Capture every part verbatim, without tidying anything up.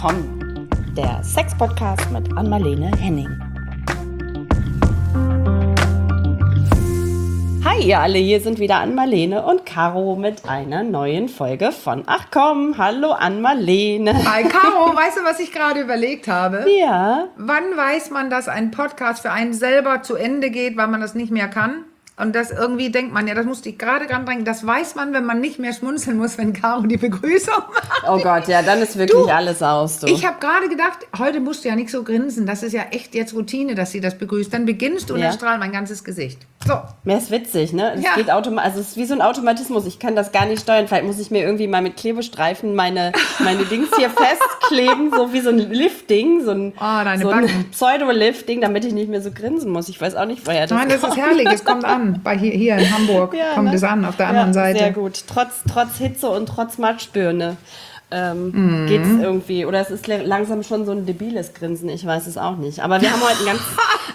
willkommen. Der Sex-Podcast mit Anmalene Henning. Hi ihr alle, hier sind wieder Anmalene und Caro mit einer neuen Folge von Ach komm, hallo Anmalene. Hi Caro, weißt du, was ich gerade überlegt habe? Ja. Wann weiß man, dass ein Podcast für einen selber zu Ende geht, weil man das nicht mehr kann? Und das irgendwie denkt man, ja, das musste ich gerade dran denken, das weiß man, wenn man nicht mehr schmunzeln muss, wenn Caro die Begrüßung macht. Oh Gott, ja, dann ist wirklich Du, alles aus. Du. Ich habe gerade gedacht, heute musst du ja nicht so grinsen, das ist ja echt jetzt Routine, dass sie das begrüßt. Dann beginnst du und Ja. dann strahlt mein ganzes Gesicht. So. Mir ist witzig, ne? Es Ja. geht automa- also es ist wie so ein Automatismus. Ich kann das gar nicht steuern. Vielleicht muss ich mir irgendwie mal mit Klebestreifen meine, meine Dings hier festkleben, so wie so ein Lifting, so ein, Oh, deine so ein Backen. Pseudo-Lifting, damit ich nicht mehr so grinsen muss. Ich weiß auch nicht, woher das Nein, das kommt. ist herrlich, es kommt an. Bei hier, hier in Hamburg Ja, kommt ne? es an, auf der Ja, anderen Seite. Sehr gut. Trotz, trotz Hitze und trotz Matschbirne ähm, Mhm. geht es irgendwie. Oder es ist le- langsam schon so ein debiles Grinsen. Ich weiß es auch nicht. Aber wir haben heute ein ganz...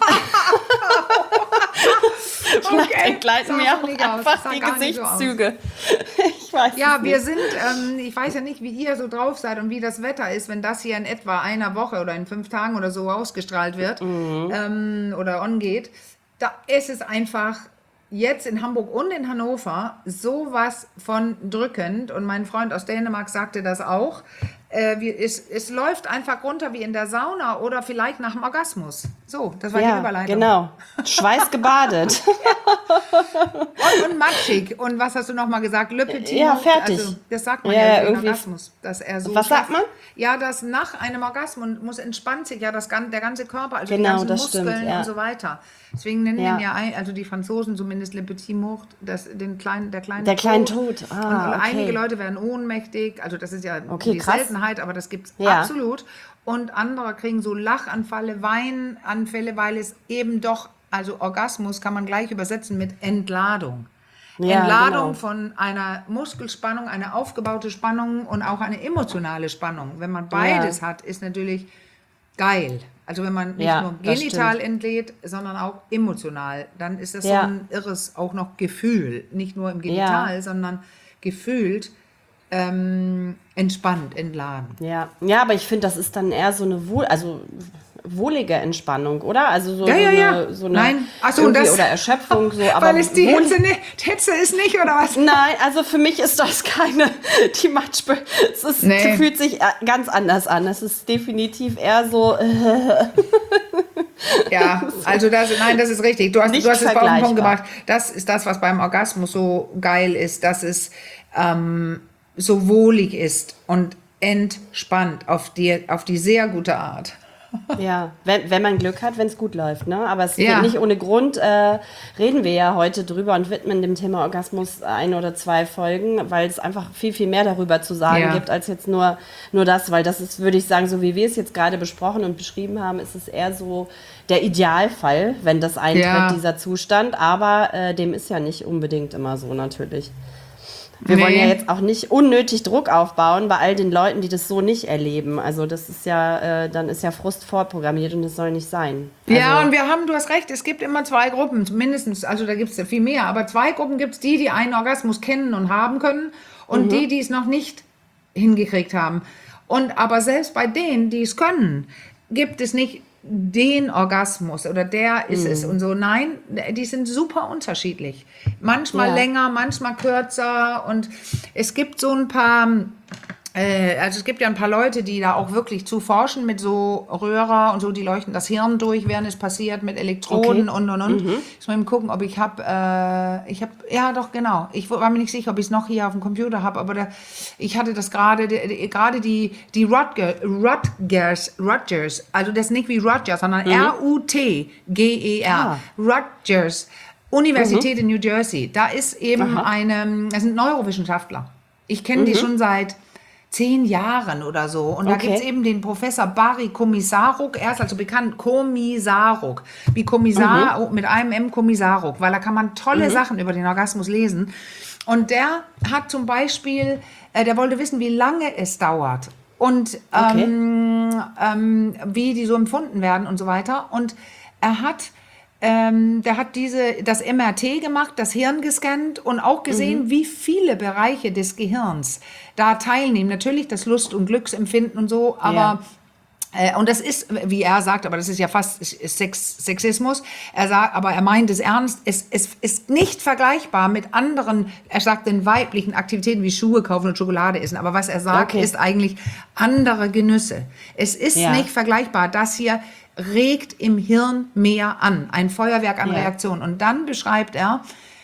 Vielleicht Okay, entgleiten sah mir so auch nicht aus. einfach Sah die gar nicht so aus. Gesichtszüge. Ich weiß Ja, es wir nicht. sind, ähm, ich weiß ja nicht, wie ihr so drauf seid und wie das Wetter ist, wenn das hier in etwa einer Woche oder in fünf Tagen oder so ausgestrahlt wird ähm, oder ongeht. Da ist es einfach jetzt in Hamburg und in Hannover sowas von drückend und mein Freund aus Dänemark sagte das auch. Äh, wir, es, es läuft einfach runter wie in der Sauna oder vielleicht nach dem Orgasmus. So, das war die Ja, Überleitung. genau. Schweißgebadet. Und, und matschig. Und was hast du nochmal gesagt? Le Petit Ja, Mot. fertig. Also, das sagt man Ja, ja, ja, über den irgendwie. Orgasmus. Dass er so Was sagt man? Ja, dass nach einem Orgasmus muss entspannt sich ja das, gan- der ganze Körper, also Genau, die ganzen das Muskeln stimmt, ja. und so weiter. Deswegen nennen Ja. den ja, ein, also die Franzosen zumindest Le Petit Mort, das, den kleinen, der kleine Der kleine Tod. Tod. Ah, und okay. einige Leute werden ohnmächtig, also das ist ja Okay, die krass. Seltenheit, aber das gibt es Ja. absolut. Und andere kriegen so Lachanfälle, Weinanfälle, weil es eben doch, also Orgasmus kann man gleich übersetzen mit Entladung. Ja, Entladung genau. von einer Muskelspannung, eine aufgebaute Spannung und auch eine emotionale Spannung. Wenn man beides Ja. hat, ist natürlich geil. Also wenn man nicht Ja, nur das genital stimmt. entlädt, sondern auch emotional, dann ist das Ja. so ein irres auch noch Gefühl. Nicht nur im Genital, sondern gefühlt ähm, entspannt, entladen. Ja. ja, aber ich finde, das ist dann eher so eine wohl, also wohlige Entspannung, oder? Also so, Ja, so ja, ja. eine, so eine Nein. Ach so, irgendwie das- oder Erschöpfung. So, aber Weil es die wohl- Hitze, nicht, Hitze ist nicht, oder was? Nein, also für mich ist das keine, die Matschbe, es ist, Nee. fühlt sich äh, ganz anders an. Es ist definitiv eher so, äh, Ja, also das, nein, das ist richtig. Du hast, Nicht du hast es auf den Punkt vergleichbar. gebracht. Das ist das, was beim Orgasmus so geil ist, dass es ähm, so wohlig ist und entspannt auf die, auf die sehr gute Art. ja, wenn, wenn man Glück hat, wenn es gut läuft, ne? Aber es Ja. wird nicht ohne Grund, äh, reden wir ja heute drüber und widmen dem Thema Orgasmus ein oder zwei Folgen, weil es einfach viel, viel mehr darüber zu sagen Ja. gibt, als jetzt nur, nur das, weil das ist, würde ich sagen, so wie wir es jetzt gerade besprochen und beschrieben haben, ist es eher so der Idealfall, wenn das eintritt, Ja. dieser Zustand, aber äh, dem ist ja nicht unbedingt immer so natürlich. Wir Nee. wollen ja jetzt auch nicht unnötig Druck aufbauen bei all den Leuten, die das so nicht erleben. Also das ist ja, äh, dann ist ja Frust vorprogrammiert und das soll nicht sein. Also, Ja, und wir haben, du hast recht, es gibt immer zwei Gruppen, mindestens, also da gibt es ja viel mehr, aber zwei Gruppen gibt es, die, die einen Orgasmus kennen und haben können und Mhm. die, die es noch nicht hingekriegt haben. Und aber selbst bei denen, die es können, gibt es nicht den Orgasmus oder der ist es und so. Nein, die sind super unterschiedlich. Manchmal Ja. länger, manchmal kürzer und es gibt so ein paar... Äh, Also es gibt ja ein paar Leute, die da auch wirklich zu forschen mit so Röhrer und so, die leuchten das Hirn durch, während es passiert, mit Elektroden Okay. und und und. Ich muss mal eben gucken, ob ich habe, äh, ich habe, ja doch, genau. Ich war mir nicht sicher, ob ich es noch hier auf dem Computer habe, aber da, ich hatte das gerade, die- die- gerade die, die Rutger, Rutgers, Rutgers, also das ist nicht wie Rutgers, sondern R U T G E R, Ah. Rutgers, Universität in New Jersey. Da ist eben Aha. eine, das sind Neurowissenschaftler. Ich kenne die schon seit zehn Jahren oder so. Und da Okay. gibt es eben den Professor Barry Komisaruk. Er ist also bekannt, Komisaruk. Wie Kommissar, oh, mit einem M Komisaruk. Weil da kann man tolle Sachen über den Orgasmus lesen. Und der hat zum Beispiel, äh, der wollte wissen, wie lange es dauert. Und Okay. ähm, ähm, wie die so empfunden werden und so weiter. Und er hat Ähm, der hat diese, das M R T gemacht, das Hirn gescannt und auch gesehen, mhm. wie viele Bereiche des Gehirns da teilnehmen. Natürlich das Lust- und Glücksempfinden und so, aber ja. äh, und das ist, wie er sagt, aber das ist ja fast Sex, Sexismus. Er sagt, aber er meint es ernst. Es, es ist nicht vergleichbar mit anderen, er sagt, den weiblichen Aktivitäten wie Schuhe kaufen und Schokolade essen. Aber was er sagt, okay. ist eigentlich andere Genüsse. Es ist ja. nicht vergleichbar. Das hier regt im Hirn mehr an, ein Feuerwerk an ja. Reaktionen. Und dann beschreibt er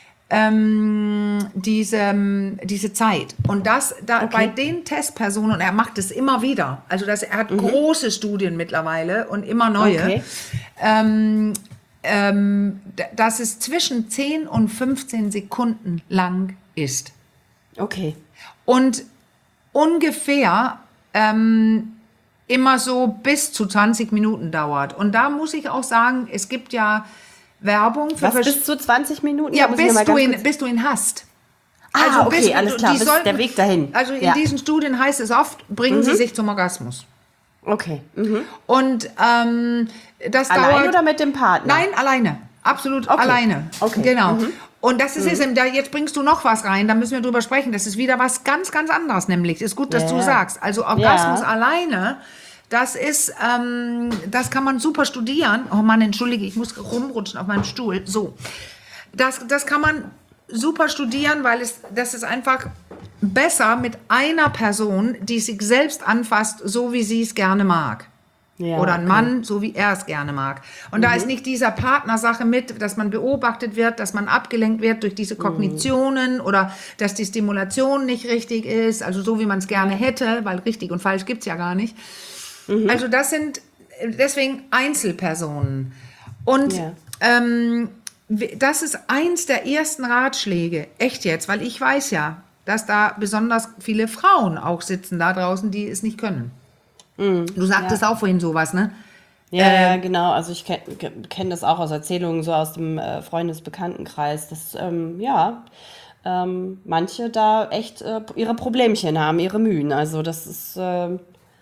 ähm, diese, diese Zeit. Und das da okay. bei den Testpersonen, und er macht es immer wieder, also das, er hat mhm. große Studien mittlerweile und immer neue, okay. ähm, ähm, dass es zwischen zehn und fünfzehn Sekunden lang ist. Okay. Und ungefähr ähm, immer so bis zu zwanzig Minuten dauert. Und da muss ich auch sagen, es gibt ja Werbung für... Was, bis zu zwanzig Minuten? Ja, bis du, ihn, bis du ihn hast. Ah, also okay, bis, alles klar, bis sollten, der Weg dahin. Also in ja. diesen Studien heißt es oft, bringen mhm. sie sich zum Orgasmus. Okay. Mhm. Und ähm, das allein dauert... oder mit dem Partner? Nein, alleine. Absolut okay. alleine. Okay. Genau. Mhm. Und das ist mhm. es, da jetzt bringst du noch was rein, da müssen wir drüber sprechen. Das ist wieder was ganz, ganz anderes, nämlich. Ist gut, dass ja. du sagst. Also Orgasmus ja. alleine... Das ist, ähm, das kann man super studieren. Oh Mann, entschuldige, ich muss rumrutschen auf meinem Stuhl. So, das, das kann man super studieren, weil es, das ist einfach besser mit einer Person, die sich selbst anfasst, so wie sie es gerne mag. Ja, oder ein okay. Mann, so wie er es gerne mag. Und mhm. da ist nicht dieser Partnersache mit, dass man beobachtet wird, dass man abgelenkt wird durch diese Kognitionen mhm. oder dass die Stimulation nicht richtig ist, also so wie man es gerne hätte, weil richtig und falsch gibt es ja gar nicht. Mhm. Also das sind deswegen Einzelpersonen. Und ja. ähm, das ist eins der ersten Ratschläge, echt jetzt, weil ich weiß ja, dass da besonders viele Frauen auch sitzen da draußen, die es nicht können. Mhm. Du sagtest ja. auch vorhin sowas, ne? Ja, äh, ja genau. Also ich kenne kenn das auch aus Erzählungen, so aus dem äh, Freundesbekanntenkreis, dass, ähm, ja, ähm, manche da echt äh, ihre Problemchen haben, ihre Mühen. Also das ist... Äh,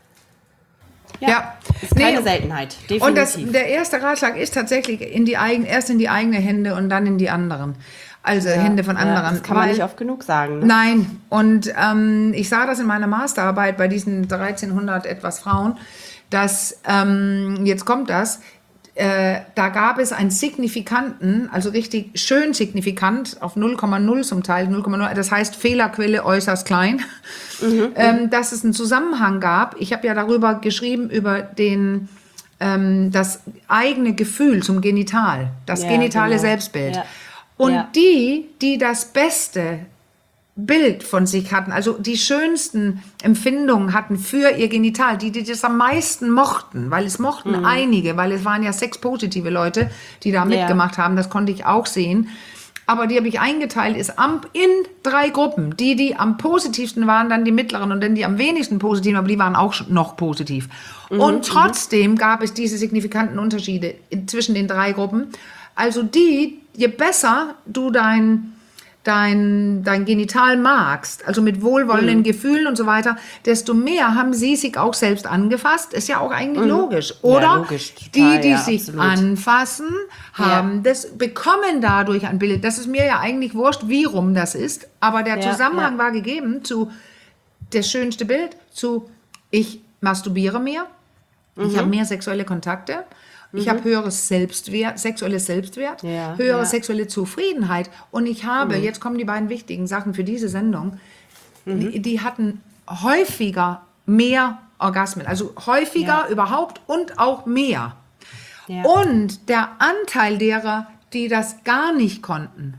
Ja, ja. Ist keine nee, Seltenheit, definitiv. Und das, der erste Ratschlag ist tatsächlich in die eigen, erst in die eigene Hände und dann in die anderen. Also ja, Hände von anderen. Ja, das kann man Weil, nicht oft genug sagen. Ne? Nein. Und ähm, ich sah das in meiner Masterarbeit bei diesen dreizehnhundert etwas Frauen, dass, ähm, jetzt kommt das, äh, da gab es einen signifikanten, also richtig schön signifikant, auf null Komma null zum Teil, null Komma null, das heißt Fehlerquelle äußerst klein, mhm, ähm, dass es einen Zusammenhang gab. Ich habe ja darüber geschrieben, über den, ähm, das eigene Gefühl zum Genital, das ja, genitale genau. Selbstbild. Ja. Und ja. die, die das beste Bild von sich hatten, also die schönsten Empfindungen hatten für ihr Genital, die, die das am meisten mochten, weil es mochten mhm. einige, weil es waren ja sexpositive Leute, die da mitgemacht ja. haben, das konnte ich auch sehen. Aber die habe ich eingeteilt, ist am, in drei Gruppen. Die, die am positivsten waren, dann die mittleren und dann die am wenigsten positiven, aber die waren auch noch positiv. Mhm. Und trotzdem gab es diese signifikanten Unterschiede zwischen den drei Gruppen. Also die, je besser du dein dein, dein Genital magst, also mit wohlwollenden mhm. Gefühlen und so weiter, desto mehr haben sie sich auch selbst angefasst. Ist ja auch eigentlich mhm. logisch. Oder ja, logisch, total, die, die ja, sich absolut. anfassen, haben ja. das, bekommen dadurch ein Bild. Das ist mir ja eigentlich wurscht, wie rum das ist. Aber der ja, Zusammenhang ja. war gegeben zu das schönste Bild, zu ich masturbiere mehr, mhm. ich habe mehr sexuelle Kontakte, ich mhm. habe höheres Selbstwert, sexuelles Selbstwert, ja, höhere ja. sexuelle Zufriedenheit. Und ich habe, mhm. jetzt kommen die beiden wichtigen Sachen für diese Sendung, mhm. die, die hatten häufiger mehr Orgasmen. Also häufiger ja. überhaupt und auch mehr. Ja. Und der Anteil derer, die das gar nicht konnten,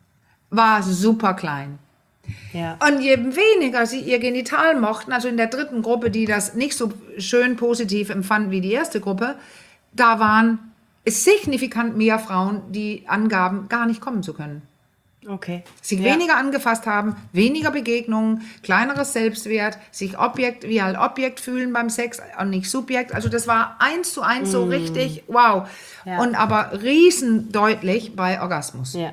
war super klein. Ja. Und je weniger sie ihr Genital mochten, also in der dritten Gruppe, die das nicht so schön positiv empfanden wie die erste Gruppe, da waren signifikant mehr Frauen, die angaben, gar nicht kommen zu können. Okay. Sich ja. weniger angefasst haben, weniger Begegnungen, kleineres Selbstwert, sich Objekt wie ein Objekt fühlen beim Sex und nicht Subjekt. Also das war eins zu eins mm. so richtig, wow. Ja. Und aber riesendeutlich bei Orgasmus. Ja.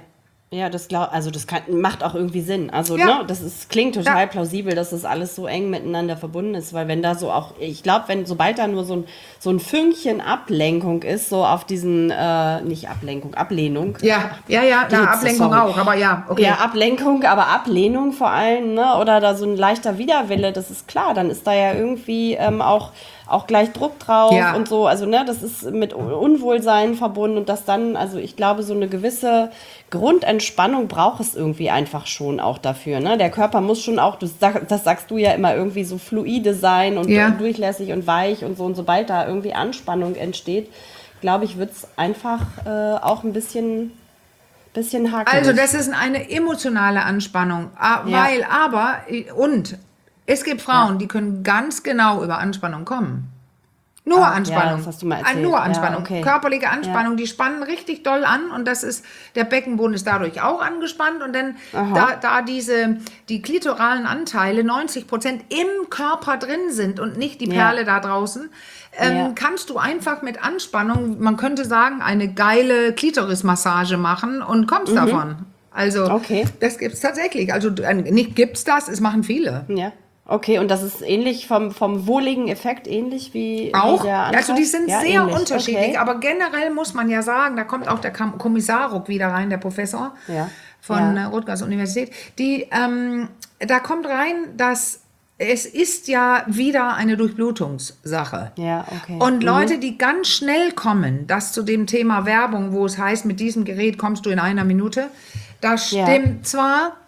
Ja, das glaub, also das kann, macht auch irgendwie Sinn. Also, Ja, ne, das ist, klingt da, total plausibel, dass das alles so eng miteinander verbunden ist, weil wenn da so auch, ich glaube, wenn, sobald da nur so ein, so ein Fünkchen Ablenkung ist, so auf diesen, äh, nicht Ablenkung, Ablehnung, ja, ja, ja, na, Blitze, Ablenkung sorry. auch, aber ja, Ja, okay. Ablenkung, aber Ablehnung vor allem, ne? Oder da so ein leichter Widerwille, das ist klar, dann ist da ja irgendwie ähm, auch, auch gleich Druck drauf Ja, und so. Also, ne, das ist mit Unwohlsein verbunden und das dann, also ich glaube, so eine gewisse Grundentspannung braucht es irgendwie einfach schon auch dafür, ne? Der Körper muss schon auch, das, sag, das sagst du ja immer, irgendwie so fluide sein und ja. durchlässig und weich und so. Und sobald da irgendwie Anspannung entsteht, glaube ich, wird es einfach äh, auch ein bisschen, bisschen Also hakelig. das ist eine emotionale Anspannung, Ah, Ja. weil aber, und es gibt Ja. Frauen, die können ganz genau über Anspannung kommen. Nur Ah, ja, Anspannung. das hast du mal Ah, Nur erzählt. Ja, Anspannung. okay. Körperliche Ja. Anspannung, die spannen richtig doll an und das ist, der Beckenboden ist dadurch auch angespannt und dann, Aha. da, da diese, die klitoralen Anteile neunzig Prozent im Körper drin sind und nicht die Ja. Perle da draußen, ähm, Ja. kannst du einfach mit Anspannung, man könnte sagen, eine geile Klitorismassage machen und kommst davon. Also, Okay. das gibt's tatsächlich. Also, äh, nicht gibt's das, es machen viele. Ja. Okay, und das ist ähnlich vom, vom wohligen Effekt, ähnlich wie, wie Auch, der also die Antreiber? sind Ja, sehr ähnlich. unterschiedlich, Okay. aber generell muss man ja sagen, da kommt auch der Kam- Kommissar Ruck wieder rein, der Professor Ja. von äh, Ja. Rutgers Universität, die, ähm, da kommt rein, dass es ist ja wieder eine Durchblutungssache. Ja, okay. Und Mhm. Leute, die ganz schnell kommen, das zu dem Thema Werbung, wo es heißt, mit diesem Gerät kommst du in einer Minute, das Ja. stimmt zwar,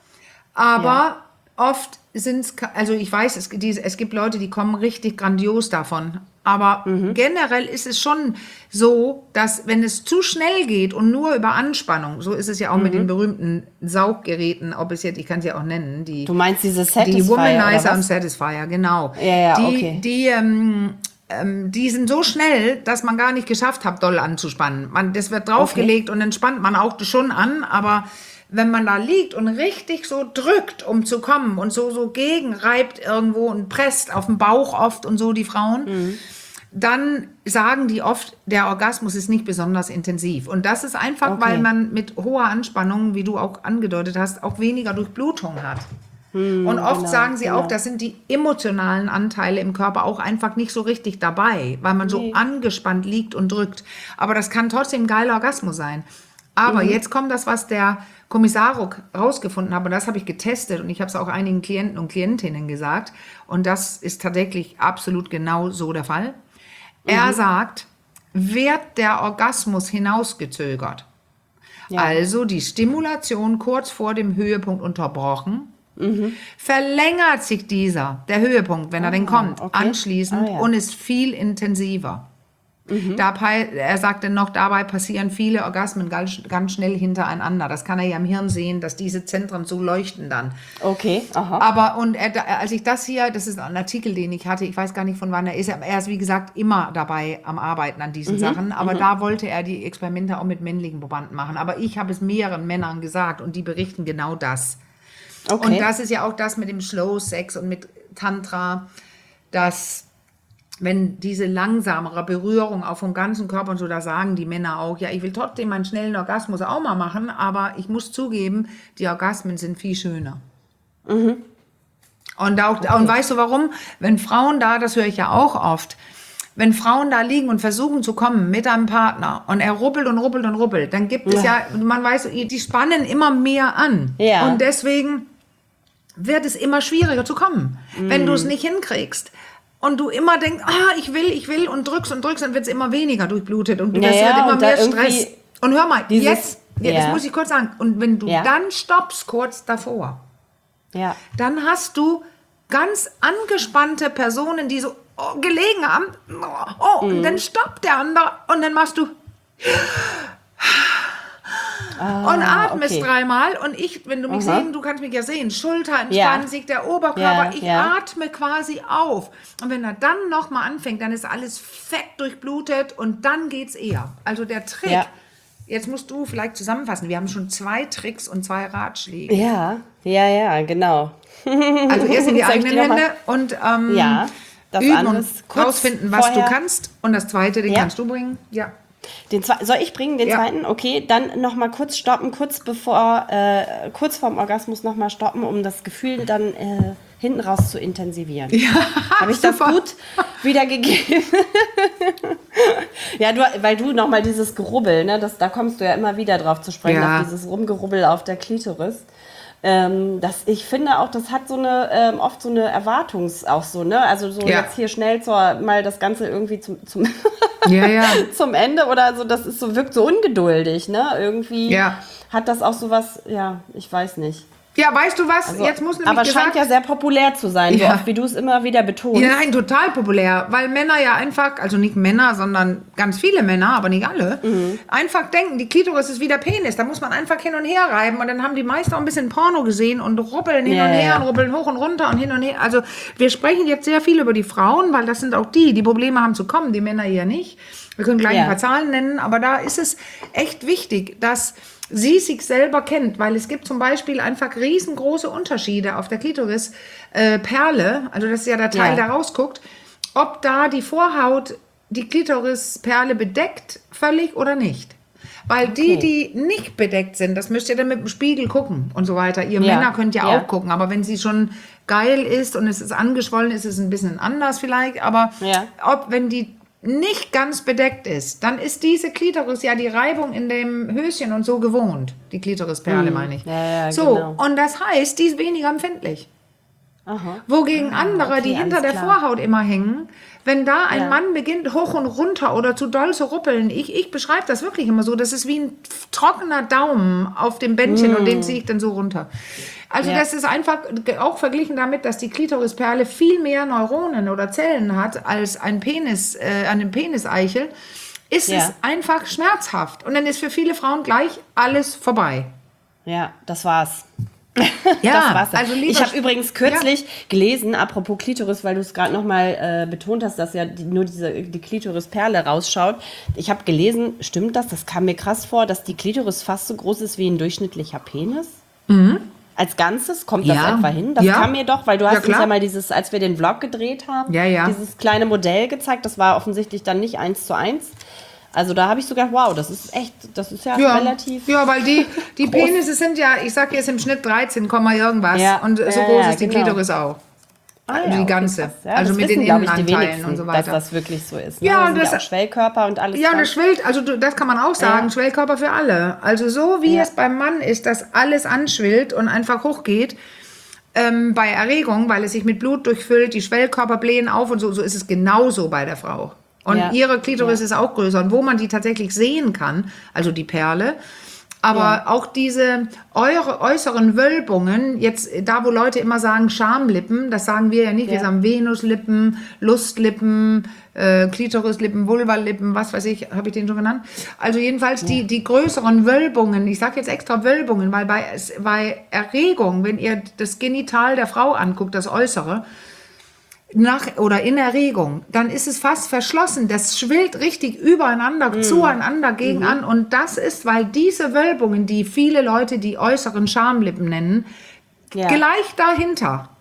Ja. aber oft sind es, also ich weiß, es, die, es gibt Leute, die kommen richtig grandios davon. Aber generell ist es schon so, dass wenn es zu schnell geht und nur über Anspannung, so ist es ja auch mit den berühmten Sauggeräten, ob es jetzt, ich kann es ja auch nennen, die, Du meinst diese die Satisfier oder Womanizer und was? Satisfier, genau. Ja, ja, Die, okay. die, ähm, ähm, die sind so schnell, dass man gar nicht geschafft hat, doll anzuspannen. Man, das wird Okay. draufgelegt und dann spannt man auch schon an, aber wenn man da liegt und richtig so drückt, um zu kommen und so, so gegenreibt irgendwo und presst auf den Bauch oft und so die Frauen, dann sagen die oft, der Orgasmus ist nicht besonders intensiv. Und das ist einfach, weil Okay. man mit hoher Anspannung, wie du auch angedeutet hast, auch weniger Durchblutung hat. Und oft Genau, sagen sie auch, genau. das sind die emotionalen Anteile im Körper auch einfach nicht so richtig dabei, weil man so Nee. angespannt liegt und drückt. Aber das kann trotzdem ein geiler Orgasmus sein. Aber jetzt kommt das, was der Kommissar Ruck rausgefunden hat, und das habe ich getestet und ich habe es auch einigen Klienten und Klientinnen gesagt. Und das ist tatsächlich absolut genau so der Fall. Er sagt, wird der Orgasmus hinausgezögert, Ja. also die Stimulation kurz vor dem Höhepunkt unterbrochen, verlängert sich dieser, der Höhepunkt, wenn er denn kommt, okay. anschließend Ah, ja. und ist viel intensiver. Dabei, er sagte noch, dabei passieren viele Orgasmen ganz, ganz schnell hintereinander. Das kann er ja im Hirn sehen, dass diese Zentren so leuchten dann. Okay. Aha. Aber und er, als ich das hier, das ist ein Artikel, den ich hatte, ich weiß gar nicht von wann er ist, aber er ist wie gesagt immer dabei am Arbeiten an diesen Sachen, aber da wollte er die Experimente auch mit männlichen Probanden machen. Aber ich habe es mehreren Männern gesagt und die berichten genau das. Und Okay. das ist ja auch das mit dem Slow Sex und mit Tantra, dass wenn diese langsamere Berührung auch vom ganzen Körper und so, da sagen die Männer auch, ja, ich will trotzdem einen schnellen Orgasmus auch mal machen, aber ich muss zugeben, die Orgasmen sind viel schöner. Und, auch, und weißt du warum? Wenn Frauen da, das höre ich ja auch oft, wenn Frauen da liegen und versuchen zu kommen mit einem Partner und er ruppelt und ruppelt und ruppelt, dann gibt es ja, man weiß, die spannen immer mehr an. Ja. Und deswegen wird es immer schwieriger zu kommen, wenn du es nicht hinkriegst. Und du immer denkst, ah, ich will, ich will und drückst und drückst, dann wird es immer weniger durchblutet und du Ja, wirst ja, halt immer und da mehr irgendwie Stress. Und hör mal, dieses- jetzt, ja, das ja. muss ich kurz sagen, und wenn du Ja. dann stoppst kurz davor, Ja. dann hast du ganz angespannte Personen, die so oh, gelegen haben. Oh, und dann stoppt der andere und dann machst du und atmest okay. dreimal. Und ich, wenn du mich Aha. sehen, du kannst mich ja sehen, Schulter entspannen Ja. sich, der Oberkörper, Ja, ich ja. atme quasi auf. Und wenn er dann nochmal anfängt, dann ist alles fett durchblutet und dann geht's eher. Also der Trick, Ja. jetzt musst du vielleicht zusammenfassen, wir haben schon zwei Tricks und zwei Ratschläge. Ja, ja, ja, genau. Also erst in die Soll ich eigenen die noch mal- Hände und ähm, Ja, das üben andere und ist kurz rausfinden, was vorher. du kannst. Und das zweite, den Ja. kannst du bringen. Ja. Den zwei, soll ich bringen, den Ja. zweiten? Okay, dann noch mal kurz stoppen, kurz bevor, äh, kurz vorm Orgasmus noch mal stoppen, um das Gefühl dann äh, hinten raus zu intensivieren. Ja, habe ich das super. gut wiedergegeben? Ja, du, weil du noch mal dieses Gerubbel, ne, das, da kommst du ja immer wieder drauf zu sprechen, Ja. auf dieses Rumgerubbel auf der Klitoris. Ähm, das, ich finde auch, das hat so eine, ähm, oft so eine Erwartungs, auch so, ne, also so Ja. jetzt hier schnell zur, mal das Ganze irgendwie zum, zum Ja, ja. zum Ende oder so, das ist so, wirkt so ungeduldig, ne? Irgendwie Ja. hat das auch so was, ja, ich weiß nicht. Ja, weißt du was? Also, Jetzt muss nämlich aber gesagt, scheint ja sehr populär zu sein, so Ja. oft wie du es immer wieder betonst. ja, nein, total populär, weil Männer ja einfach, also nicht Männer, sondern ganz viele Männer, aber nicht alle, Mhm. einfach denken, die Klitoris ist wie der Penis, da muss man einfach hin und her reiben und dann haben die meisten auch ein bisschen Porno gesehen und rubbeln hin Ja, und her ja. und rubbeln hoch und runter und hin und her. Also wir sprechen jetzt sehr viel über die Frauen, weil das sind auch die, die Probleme haben zu kommen, die Männer eher nicht. Wir können gleich Ja. ein paar Zahlen nennen, aber da ist es echt wichtig, dass sie sich selber kennt, weil es gibt zum Beispiel einfach riesengroße Unterschiede auf der Klitoris äh, Perle, also das ist ja der Teil, Ja. der rausguckt, ob da die Vorhaut die Klitorisperle bedeckt, völlig oder nicht. Weil die, die nicht bedeckt sind, das müsst ihr dann mit dem Spiegel gucken und so weiter. Ihr Ja. Männer könnt ja, Ja. auch gucken, aber wenn sie schon geil ist und es ist angeschwollen, ist es ein bisschen anders vielleicht. Aber Ja. ob, wenn die nicht ganz bedeckt ist, dann ist diese Klitoris ja die Reibung in dem Höschen und so gewohnt. Die Klitorisperle meine ich. Ja, ja, so, genau. und das heißt, die ist weniger empfindlich. Aha. Wogegen andere, okay, die hinter alles der klar. Vorhaut immer hängen, wenn da ein Ja. Mann beginnt hoch und runter oder zu doll zu ruppeln, ich, ich beschreibe das wirklich immer so, das ist wie ein trockener Daumen auf dem Bändchen und den ziehe ich dann so runter. Also Ja. das ist einfach auch verglichen damit, dass die Klitorisperle viel mehr Neuronen oder Zellen hat als ein Penis, äh, eine Peniseichel, ist Ja. es einfach schmerzhaft. Und dann ist für viele Frauen gleich alles vorbei. Ja, das war's. Ja, Das war's. also lieber ich habe übrigens kürzlich gelesen, apropos Klitoris, weil du es gerade nochmal äh, betont hast, dass ja die, nur diese, die Klitorisperle rausschaut. Ich habe gelesen, stimmt das? Das kam mir krass vor, dass die Klitoris fast so groß ist wie ein durchschnittlicher Penis. Als Ganzes kommt das Ja. etwa hin? Das Ja. kam mir doch, weil du Ja, hast uns klar. ja mal dieses, als wir den Vlog gedreht haben, Ja, ja. dieses kleine Modell gezeigt. Das war offensichtlich dann nicht eins zu eins. Also da habe ich sogar, wow, das ist echt, das ist ja, Ja, relativ. ja, weil die, die groß. Penisse sind ja, ich sag jetzt im Schnitt dreizehn, irgendwas. Ja, und so ja, groß ja, ist die genau. Klitoris auch. Ah, Also ja, die okay, ganze. krass. Ja, also das mit wissen, den glaube ich, die Innenanteilen wenigsten, und so dass weiter. das wirklich so ist. Ne? Ja, Da und sind ja das- auch Schwellkörper und alles. Ja, und dran. das schwillt, also du- das kann man auch sagen, Ja. Schwellkörper für alle. Also so wie Ja. es beim Mann ist, dass alles anschwillt und einfach hochgeht, ähm, bei Erregung, weil es sich mit Blut durchfüllt, die Schwellkörper blähen auf und so, so ist es genauso bei der Frau. Und Ja. ihre Klitoris Ja. ist auch größer. Und wo man die tatsächlich sehen kann, also die Perle, aber Ja. auch diese eure äußeren Wölbungen, jetzt da, wo Leute immer sagen Schamlippen, das sagen wir ja nicht, wir Ja. sagen Venuslippen, Lustlippen, äh, Klitorislippen, Vulvalippen, was weiß ich, habe ich den schon genannt? Also jedenfalls die, die größeren Wölbungen, ich sage jetzt extra Wölbungen, weil bei, bei Erregung, wenn ihr das Genital der Frau anguckt, das Äußere, nach oder in Erregung, dann ist es fast verschlossen. Das schwillt richtig übereinander, Mhm. zueinander, gegen an. Und das ist, weil diese Wölbungen, die viele Leute die äußeren Schamlippen nennen, Ja. gleich dahinter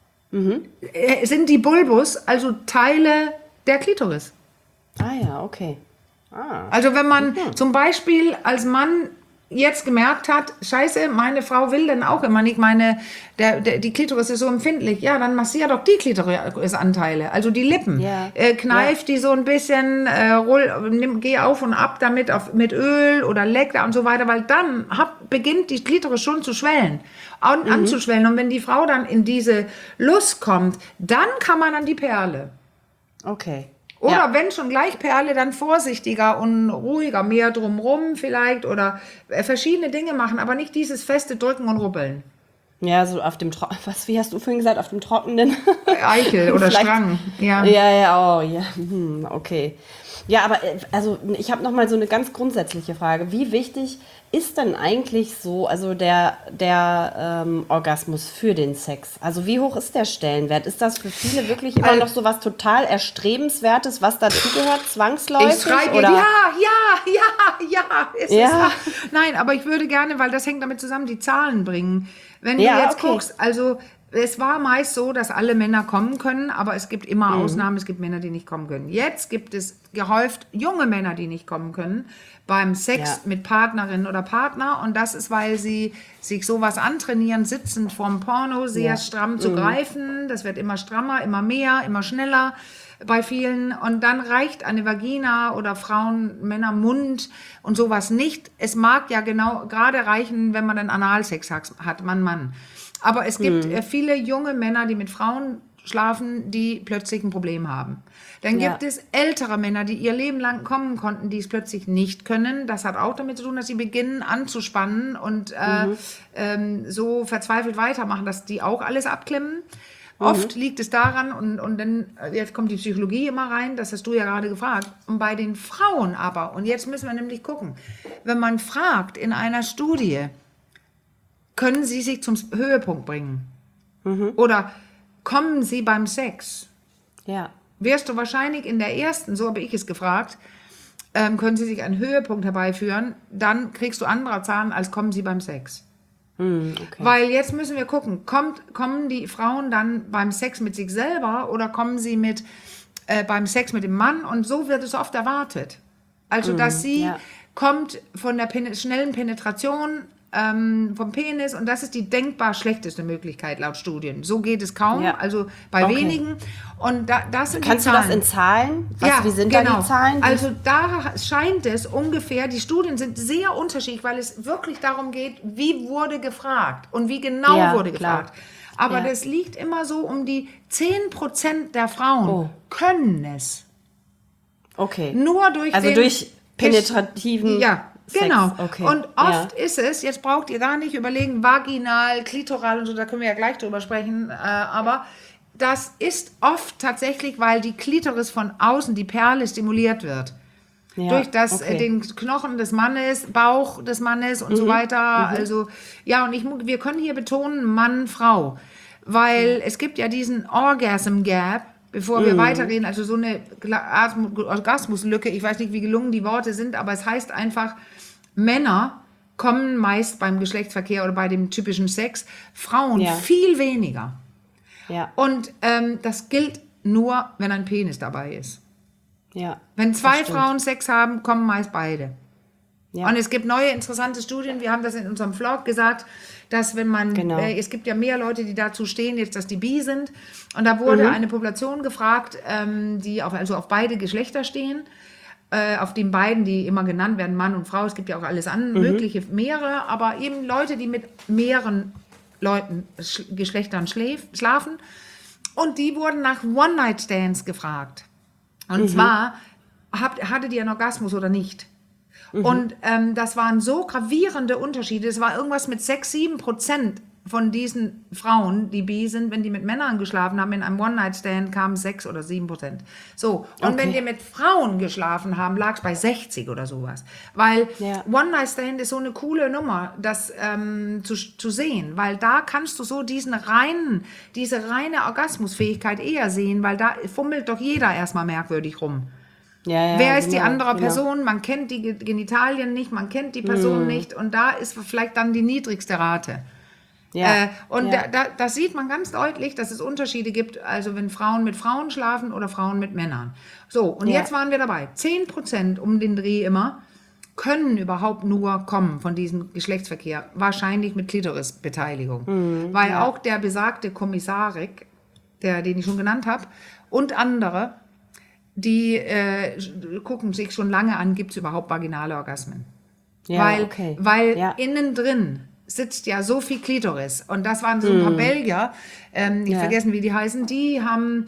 äh, sind die Bulbus, also Teile der Klitoris. Ah ja, okay. Ah. Also wenn man zum Beispiel als Mann jetzt gemerkt hat, scheiße, meine Frau will denn auch immer nicht, meine, der, der, die Klitoris ist so empfindlich, ja, dann massier doch die Klitorisanteile, also die Lippen. Ja. Äh, kneif die so ein bisschen, äh, roll, nimm, geh auf und ab damit auf, mit Öl oder leck da und so weiter, weil dann hab, beginnt die Klitoris schon zu schwellen und anzuschwellen. Und wenn die Frau dann in diese Lust kommt, dann kann man an die Perle. Okay. Oder Ja. wenn schon gleich Perle, dann vorsichtiger und ruhiger, mehr drumrum vielleicht oder äh, verschiedene Dinge machen, aber nicht dieses feste Drücken und Rubbeln. Ja, so auf dem Tro was, wie hast du vorhin gesagt, auf dem Trockenen? Eichel oder Vielleicht- Strang. Ja. Ja, ja, oh, ja, hm, okay. Ja, aber äh, also ich habe noch mal so eine ganz grundsätzliche Frage. Wie wichtig ist denn eigentlich so, also der, der ähm, Orgasmus für den Sex? Also wie hoch ist der Stellenwert? Ist das für viele wirklich immer Also- noch so was total Erstrebenswertes, was dazugehört, zwangsläufig? Ich schreibe oder? ja, ja, ja, ja. Es Ja. Ist wahr. Nein, aber ich würde gerne, weil das hängt damit zusammen, die Zahlen bringen. Wenn Ja, du jetzt okay. guckst, also es war meist so, dass alle Männer kommen können, aber es gibt immer Ausnahmen, es gibt Männer, die nicht kommen können. Jetzt gibt es gehäuft junge Männer, die nicht kommen können beim Sex Ja. mit Partnerin oder Partner, und das ist, weil sie sich sowas antrainieren, sitzend vorm Porno sehr Ja. stramm zu greifen. Das wird immer strammer, immer mehr, immer schneller bei vielen, und dann reicht eine Vagina oder Frauen, Männer, Mund und sowas nicht. Es mag ja genau gerade reichen, wenn man einen Analsex hat, Mann, Mann. Aber es gibt äh, viele junge Männer, die mit Frauen schlafen, die plötzlich ein Problem haben. Dann Ja. gibt es ältere Männer, die ihr Leben lang kommen konnten, die es plötzlich nicht können. Das hat auch damit zu tun, dass sie beginnen anzuspannen und äh, ähm, so verzweifelt weitermachen, dass die auch alles abklemmen. Oft liegt es daran, und, und dann, jetzt kommt die Psychologie immer rein, das hast du ja gerade gefragt, und bei den Frauen aber, und jetzt müssen wir nämlich gucken, wenn man fragt in einer Studie, können sie sich zum Höhepunkt bringen? Oder kommen sie beim Sex? Ja. Wirst du wahrscheinlich in der ersten, so habe ich es gefragt, ähm, können sie sich einen Höhepunkt herbeiführen, dann kriegst du andere Zahlen, als kommen sie beim Sex. Hm, okay. Weil jetzt müssen wir gucken, kommt, kommen die Frauen dann beim Sex mit sich selber oder kommen sie mit, äh, beim Sex mit dem Mann? Und so wird es oft erwartet. Also, dass sie ja. kommt von der Pen- schnellen Penetration ähm, vom Penis, und das ist die denkbar schlechteste Möglichkeit laut Studien. So geht es kaum, Ja. also bei Okay. wenigen. Und da, das sind Kannst die du das Zahlen. in Zahlen? Was, Ja, wie sind genau. da die Zahlen? Wie- Also da scheint es ungefähr, die Studien sind sehr unterschiedlich, weil es wirklich darum geht, wie wurde gefragt und wie genau Ja, wurde klar. gefragt. Aber Ja. das liegt immer so um die zehn Prozent der Frauen Oh. können es. okay. Nur durch Also den durch penetrativen Ja, Sex. genau. Okay. Und oft ja. ist es, jetzt braucht ihr gar nicht überlegen, vaginal, klitoral und so, da können wir ja gleich drüber sprechen, äh, aber das ist oft tatsächlich, weil die Klitoris von außen, die Perle, stimuliert wird. Ja, Durch das, okay. äh, den Knochen des Mannes, Bauch des Mannes und so weiter. Also, ja, und ich, mu- wir können hier betonen, Mann, Frau. Weil es gibt ja diesen Orgasm Gap, bevor wir weitergehen, also so eine Gla- Asmu- Orgasmuslücke, ich weiß nicht, wie gelungen die Worte sind, aber es heißt einfach, Männer kommen meist beim Geschlechtsverkehr oder bei dem typischen Sex, Frauen Ja. viel weniger. Ja, Und ähm, das gilt nur, wenn ein Penis dabei ist. ja. Wenn zwei Das stimmt. Frauen Sex haben, kommen meist beide. Ja. Und es gibt neue interessante Studien, wir haben das in unserem Vlog gesagt, dass wenn man, Genau. äh, es gibt ja mehr Leute, die dazu stehen, jetzt, dass die bi sind. Und da wurde eine Population gefragt, ähm, die auf, also auf beide Geschlechter stehen, äh, auf den beiden, die immer genannt werden, Mann und Frau. Es gibt ja auch alles an, mögliche, mehrere, aber eben Leute, die mit mehreren Leuten, Sch Geschlechtern schläf, schlafen. Und die wurden nach One-Night-Stands gefragt. Und zwar, habt, hattet ihr einen Orgasmus oder nicht? Und ähm, das waren so gravierende Unterschiede. Es war irgendwas mit sechs, sieben Prozent von diesen Frauen, die bi sind, wenn die mit Männern geschlafen haben, in einem One-Night-Stand kamen sechs oder sieben Prozent. So, und Okay. wenn die mit Frauen geschlafen haben, lag es bei sechzig oder sowas. Weil Ja. One-Night-Stand ist so eine coole Nummer, das ähm, zu, zu sehen, weil da kannst du so diesen reinen, diese reine Orgasmusfähigkeit eher sehen, weil da fummelt doch jeder erstmal merkwürdig rum. Ja, ja, Wer ist die genau, andere genau. Person? Man kennt die Ge- Genitalien nicht, man kennt die Person nicht, und da ist vielleicht dann die niedrigste Rate. Ja. Äh, und ja. da, da, das sieht man ganz deutlich, dass es Unterschiede gibt, also wenn Frauen mit Frauen schlafen oder Frauen mit Männern. So, und Ja. jetzt waren wir dabei. zehn Prozent um den Dreh immer können überhaupt nur kommen von diesem Geschlechtsverkehr, wahrscheinlich mit Klitorisbeteiligung. Weil ja. auch der besagte Kommissarik, der, den ich schon genannt habe, und andere, die äh, gucken sich schon lange an, gibt es überhaupt vaginale Orgasmen. Ja, weil okay. weil Ja. innen drin sitzt ja so viel Klitoris. Und das waren so ein paar Belgier, ähm, ich Ja. vergessen, wie die heißen, die haben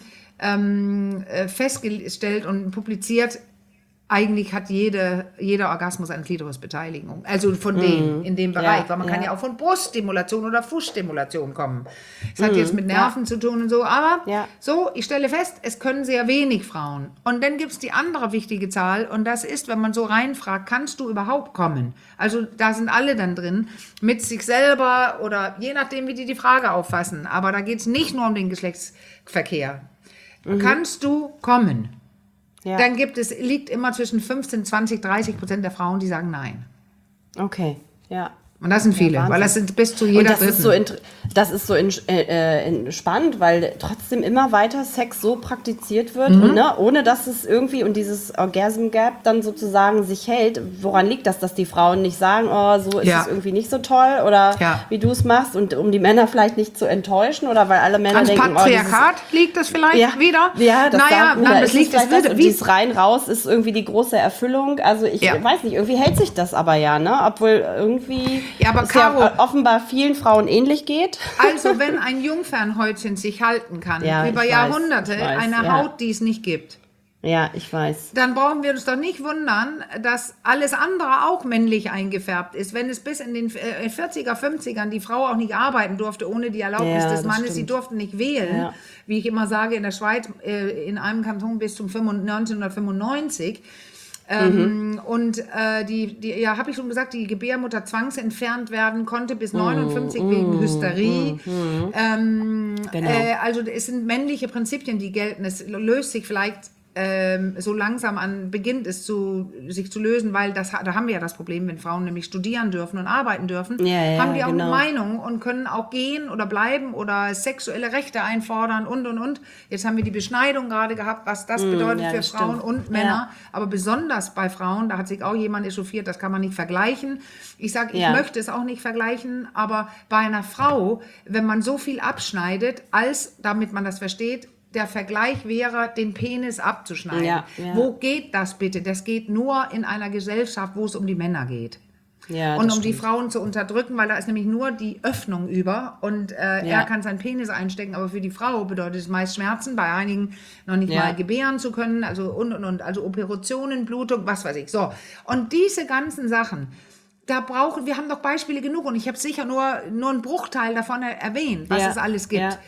ähm, äh, festgestellt und publiziert, eigentlich hat jede, jeder Orgasmus eine Klitorisbeteiligung. Also von dem, in dem Bereich. Ja, Weil man kann ja. ja auch von Bruststimulation oder Fußstimulation kommen. Es hat jetzt mit Nerven zu tun und so. Aber Ja. so, ich stelle fest, es können sehr wenig Frauen. Und dann gibt es die andere wichtige Zahl. Und das ist, wenn man so reinfragt, kannst du überhaupt kommen? Also da sind alle dann drin, mit sich selber oder je nachdem, wie die die Frage auffassen. Aber da geht es nicht nur um den Geschlechtsverkehr. Kannst du kommen? Ja. Dann gibt es, liegt immer zwischen fünfzehn, zwanzig, dreißig Prozent der Frauen, die sagen nein. Okay, ja. Und das sind viele, Wahnsinn. weil das sind bis zu Und jeder das ist so, Dritten. int- das ist so in, äh, in, spannend, weil trotzdem immer weiter Sex so praktiziert wird, Mhm. und, ne, ohne dass es irgendwie und dieses Orgasm Gap dann sozusagen sich hält. Woran liegt das, dass die Frauen nicht sagen, oh, so ist Ja. es irgendwie nicht so toll oder Ja. wie du es machst, und um die Männer vielleicht nicht zu enttäuschen oder weil alle Männer Ans denken, oh, dieses, Patriarchat liegt das vielleicht ja, wieder? ja, das naja, sagt, nein, oder das ist es liegt das vielleicht das, wird, und wie, dieses rein raus ist irgendwie die große Erfüllung. Also ich Ja. weiß nicht, irgendwie hält sich das aber ja, ne? Obwohl irgendwie Ja, aber es Caro- ja offenbar vielen Frauen ähnlich geht. Also wenn ein Jungfernhäutchen sich halten kann, Ja, über ich weiß, Jahrhunderte, ich weiß, eine ja. Haut, die es nicht gibt, Ja, ich weiß. dann brauchen wir uns doch nicht wundern, dass alles andere auch männlich eingefärbt ist. Wenn es bis in den äh, vierziger, fünfzigern die Frau auch nicht arbeiten durfte ohne die Erlaubnis Ja, des das Mannes, sie stimmt. durften nicht wählen, Ja. wie ich immer sage, in der Schweiz äh, in einem Kanton bis zum neunzehnhundertfünfundneunzig. Ähm, und äh, die, die, ja, habe ich schon gesagt, die Gebärmutter zwangsentfernt werden konnte bis neunundfünfzig wegen Hysterie. Ähm, Genau. äh, also es sind männliche Prinzipien, die gelten. Es löst sich vielleicht ähm, so langsam an, beginnt es zu, sich zu lösen, weil das, ha- da haben wir ja das Problem, wenn Frauen nämlich studieren dürfen und arbeiten dürfen, Ja, ja, haben die auch genau. eine Meinung und können auch gehen oder bleiben oder sexuelle Rechte einfordern und, und, und. Jetzt haben wir die Beschneidung gerade gehabt, was das bedeutet ja, für das Frauen stimmt. und Männer. Aber besonders bei Frauen, da hat sich auch jemand echauffiert, das kann man nicht vergleichen. Ich sage, ich Ja. möchte es auch nicht vergleichen, aber bei einer Frau, wenn man so viel abschneidet, als, damit man das versteht, der Vergleich wäre, den Penis abzuschneiden. Ja, ja. Wo geht das bitte? Das geht nur in einer Gesellschaft, wo es um die Männer geht. Ja, Und das um die stimmt. Frauen zu unterdrücken, weil da ist nämlich nur die Öffnung über und äh, Ja. er kann seinen Penis einstecken, aber für die Frau bedeutet es meist Schmerzen, bei einigen noch nicht Ja. mal gebären zu können, also und und und, also Operationen, Blutung, was weiß ich. So, und diese ganzen Sachen, da brauchen wir haben doch Beispiele genug und ich habe sicher nur nur einen Bruchteil davon er- erwähnt, was Ja. es alles gibt. Ja.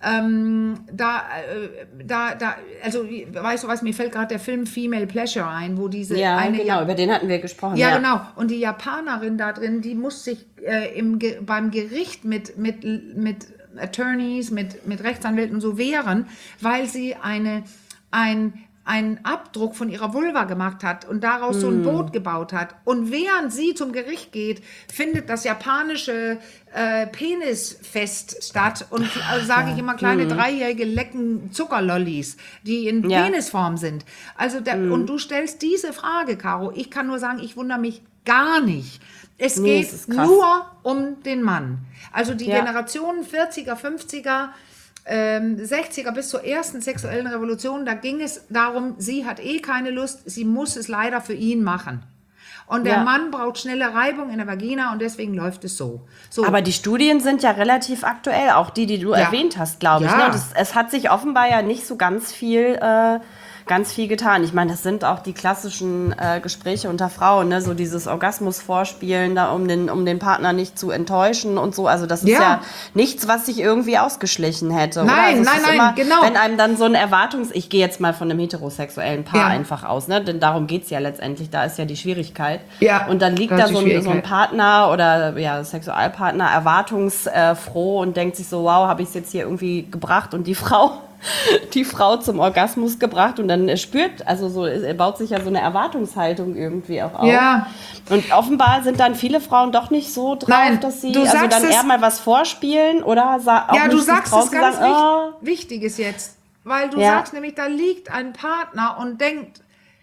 Ähm, da, äh, da, da, also wie- weißt du was, mir fällt gerade der Film Female Pleasure ein, wo diese Ja, eine genau, über den hatten wir gesprochen. ja, genau. Und die Japanerin da drin, die muss sich äh, im, Ge- beim Gericht mit, mit, mit Attorneys, mit, mit Rechtsanwälten und so wehren, weil sie eine, ein, einen Abdruck von ihrer Vulva gemacht hat und daraus so ein Boot gebaut hat. Und während sie zum Gericht geht, findet das japanische äh, Penisfest statt. Und also sage ich immer, kleine Dreijährige lecken Zuckerlollis, die in Ja. Penisform sind. Also der, und du stellst diese Frage, Caro. Ich kann nur sagen, ich wundere mich gar nicht. Es Nee, geht es ist krass. nur um den Mann. Also die Ja. Generationen vierziger, fünfziger, ähm, sechziger bis zur ersten sexuellen Revolution, da ging es darum, sie hat eh keine Lust, sie muss es leider für ihn machen. Und der Ja. Mann braucht schnelle Reibung in der Vagina und deswegen läuft es so. so. Aber die Studien sind ja relativ aktuell, auch die, die du Ja. erwähnt hast, glaube ich. Ja. Ne? Und es, es hat sich offenbar ja nicht so ganz viel, äh, ganz viel getan. Ich meine, das sind auch die klassischen äh, Gespräche unter Frauen, ne? So dieses Orgasmus-Vorspielen, da, um den, um den Partner nicht zu enttäuschen und so. Also das ist Ja. ja, nichts, was sich irgendwie ausgeschlichen hätte. oder? Nein, Also es nein, ist nein, immer, genau. Wenn einem dann so ein Erwartungs... Ich gehe jetzt mal von einem heterosexuellen Paar Ja. einfach aus, ne? Denn darum geht es ja letztendlich. Da ist ja die Schwierigkeit. Ja, Und dann liegt da da ist die so ein, so ein Schwierigkeit. Partner oder ja, Sexualpartner erwartungsfroh und denkt sich so, wow, habe ich es jetzt hier irgendwie gebracht und die Frau, die Frau zum Orgasmus gebracht und dann spürt, also so es baut sich ja so eine Erwartungshaltung irgendwie auch auf. Ja. Und offenbar sind dann viele Frauen doch nicht so drauf, Nein, dass sie du also sagst dann es- eher mal was vorspielen oder sa auch Ja, nicht du sich sagst trauen es zu ganz sagen, oh, wichtig, Wichtiges jetzt. Weil du Ja. sagst nämlich, da liegt ein Partner und denkt,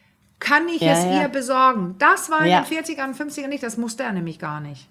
kann ich Ja, es ja. ihr besorgen? Das war in Ja. den vierzigern, fünfzigern nicht, das musste er nämlich gar nicht.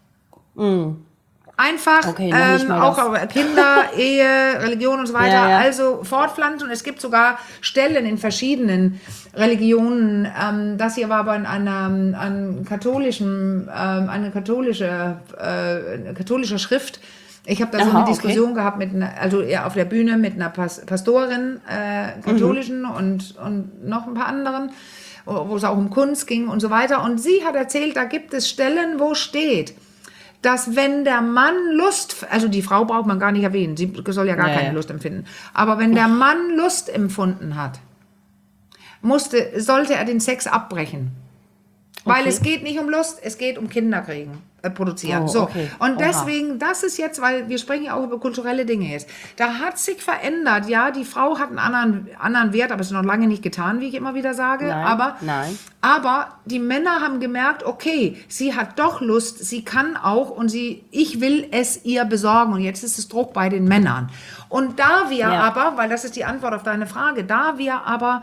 Einfach Okay, noch nicht ähm, mal auch das. aber Kinder, Ehe, Religion und so weiter, Ja, ja. also fortpflanzen. Und es gibt sogar Stellen in verschiedenen Religionen. Ähm, das hier war aber in einer, einem katholischen, ähm, eine katholische, äh, eine katholische Schrift. Ich habe da so Aha, eine okay. Diskussion gehabt mit einer, also ja, auf der Bühne mit einer Pas Pastorin, äh, katholischen Mhm. und, und noch ein paar anderen, wo wo es auch um Kunst ging und so weiter. Und sie hat erzählt, da gibt es Stellen, wo steht, dass wenn der Mann Lust, also die Frau braucht man gar nicht erwähnen, sie soll ja gar Ja, keine ja. Lust empfinden, aber wenn der Mann Lust empfunden hat, musste, sollte er den Sex abbrechen. Weil Okay. es geht nicht um Lust, es geht um Kinderkriegen. Äh, produzieren. Oh, so. okay. Und Oha. deswegen, das ist jetzt, weil wir sprechen ja auch über kulturelle Dinge jetzt. Da hat sich verändert, ja, die Frau hat einen anderen, anderen Wert, aber es ist noch lange nicht getan, wie ich immer wieder sage. Nein, aber, nein. aber die Männer haben gemerkt, okay, sie hat doch Lust, sie kann auch und sie, ich will es ihr besorgen. Und jetzt ist es Druck bei den Männern. Und da wir Ja. aber, weil das ist die Antwort auf deine Frage, da wir aber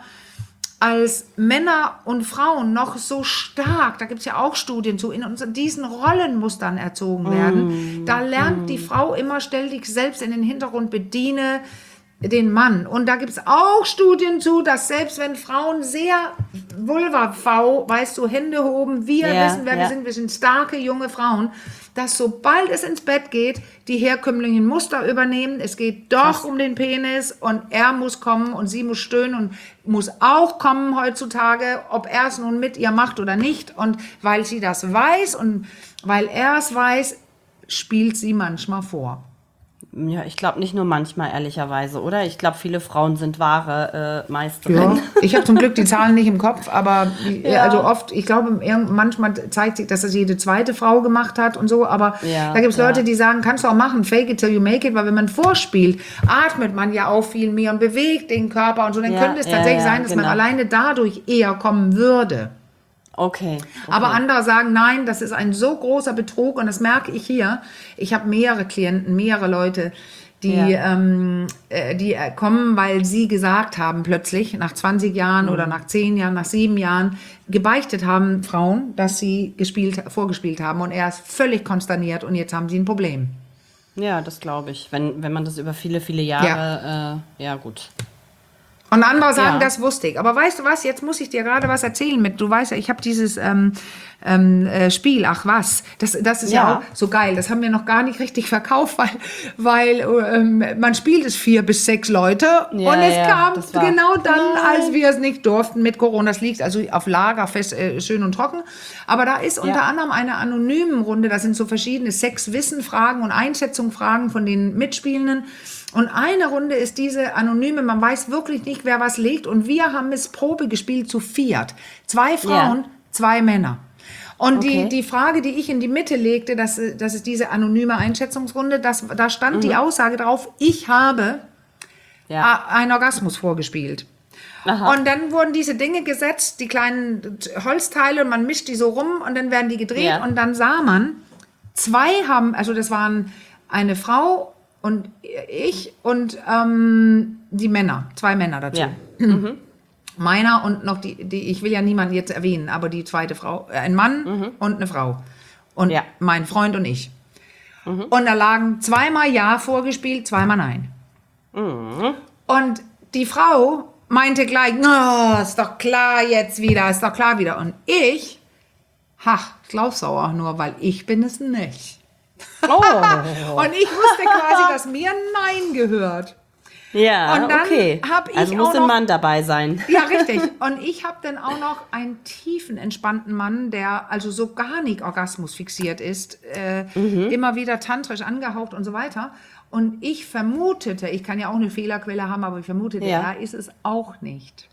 als Männer und Frauen noch so stark, da gibt es ja auch Studien zu, in uns diesen Rollenmustern erzogen werden, Mm, da lernt die Frau immer, stell dich selbst in den Hintergrund, bediene den Mann. Und da gibt es auch Studien zu, dass selbst wenn Frauen sehr Vulva-V, weißt du, Hände hoben, wir Ja, wissen, wer wir ja. sind, wir sind starke junge Frauen, dass sobald es ins Bett geht, die herkömmlichen Muster übernehmen. Es geht doch Krass. um den Penis und er muss kommen und sie muss stöhnen und muss auch kommen heutzutage, ob er es nun mit ihr macht oder nicht. Und weil sie das weiß und weil er es weiß, spielt sie manchmal vor. Ja, ich glaube nicht nur manchmal, ehrlicherweise, oder? Ich glaube, viele Frauen sind wahre äh, Ja, Meisterinnen. ich habe zum Glück die Zahlen nicht im Kopf, aber die- Ja. also oft, ich glaube, irgend- manchmal zeigt sich, dass das jede zweite Frau gemacht hat und so, aber Ja, da gibt es ja. Leute, die sagen, kannst du auch machen, fake it till you make it, weil wenn man vorspielt, atmet man ja auch viel mehr und bewegt den Körper und so, dann Ja, könnte es ja, tatsächlich ja, sein, dass man genau. alleine dadurch eher kommen würde. Okay. okay. Aber andere sagen, nein, das ist ein so großer Betrug und das merke ich hier. Ich habe mehrere Klienten, mehrere Leute, die, Ja. ähm, äh, die äh, kommen, weil sie gesagt haben, plötzlich nach zwanzig Jahren oder nach zehn Jahren, nach sieben Jahren, gebeichtet haben Frauen, dass sie gespielt, vorgespielt haben und er ist völlig konsterniert und jetzt haben sie ein Problem. Ja, das glaube ich. Wenn, wenn man das über viele, viele Jahre, ja, äh, ja gut. Und andere sagen, Ja. das wusste ich. Aber weißt du was, jetzt muss ich dir gerade was erzählen mit, du weißt ja, ich habe dieses ähm, ähm, äh, Spiel, ach was, das, das ist ja. Ja. auch so geil, das haben wir noch gar nicht richtig verkauft, weil, weil ähm, man spielt es vier bis sechs Leute Ja, und es ja, kam das war- genau dann, Nein. als wir es nicht durften mit Corona, das liegt also auf Lager fest, äh, schön und trocken, aber da ist unter Ja. anderem eine anonymen Runde, das sind so verschiedene Sex-Wissen-Fragen und Einschätzungsfragen von den Mitspielenden. Und eine Runde ist diese anonyme, man weiß wirklich nicht, wer was legt. Und wir haben es Probe gespielt zu viert. Zwei Frauen, Ja. zwei Männer. Und Okay. die, die Frage, die ich in die Mitte legte, das, das ist diese anonyme Einschätzungsrunde, das, da stand die Aussage drauf, ich habe Ja. a- einen Orgasmus vorgespielt. Aha. Und dann wurden diese Dinge gesetzt, die kleinen Holzteile, und man mischt die so rum und dann werden die gedreht. Ja. Und dann sah man, zwei haben, also das waren eine Frau und ich und ähm, die Männer, zwei Männer dazu. Ja. Meiner und noch die, die, ich will ja niemanden jetzt erwähnen, aber die zweite Frau, äh, ein Mann und eine Frau. Und Ja. mein Freund und ich. Und da lagen zweimal Ja vorgespielt, zweimal Nein. Und die Frau meinte gleich, oh, ist doch klar jetzt wieder, ist doch klar wieder. Und ich, ha, ich glaub's auch nur, weil ich bin es nicht. Oh. Und ich wusste quasi, dass mir Nein gehört. Ja, Und dann okay. hab ich also muss auch ein noch- Mann dabei sein. Ja, richtig. Und ich habe dann auch noch einen tiefen, entspannten Mann, der also so gar nicht Orgasmus fixiert ist, äh, immer wieder tantrisch angehaucht und so weiter. Und ich vermutete, ich kann ja auch eine Fehlerquelle haben, aber ich vermutete, Ja. er ist es auch nicht.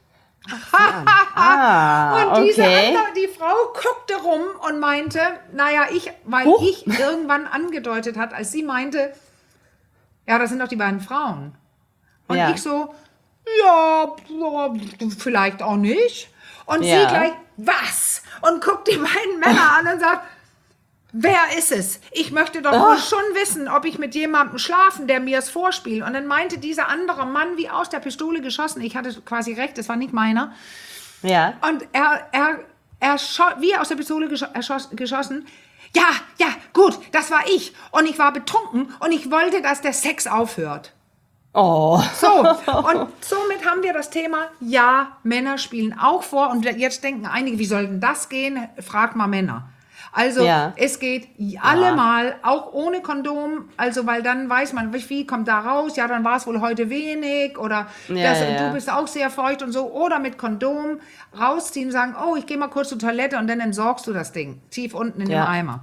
Ah, Und diese okay. andere, die Frau guckte rum und meinte, naja, ich, weil Huch. ich irgendwann angedeutet hat, als sie meinte, ja, das sind doch die beiden Frauen. Und Ja. ich so, ja, vielleicht auch nicht. Und Ja. sie gleich, was? Und guckt die beiden Männer an und sagt, wer ist es? Ich möchte doch wohl schon wissen, ob ich mit jemandem schlafen, der mir es vorspielt. Und dann meinte dieser andere Mann wie aus der Pistole geschossen, ich hatte quasi recht, es war nicht meiner. Ja. Und er, er, er scho- wie aus der Pistole gescho erschoss- geschossen. Ja, ja, gut, das war ich. Und ich war betrunken und ich wollte, dass der Sex aufhört. Oh. So, und somit haben wir das Thema, ja, Männer spielen auch vor. Und jetzt denken einige, wie soll denn das gehen? Frag mal Männer. Also Ja. es geht allemal, auch ohne Kondom, also weil dann weiß man, wie viel kommt da raus, ja, dann war es wohl heute wenig oder Ja, das, ja, ja. du bist auch sehr feucht und so. Oder mit Kondom rausziehen, sagen, oh, ich gehe mal kurz zur Toilette und dann entsorgst du das Ding, tief unten in Ja. den Eimer.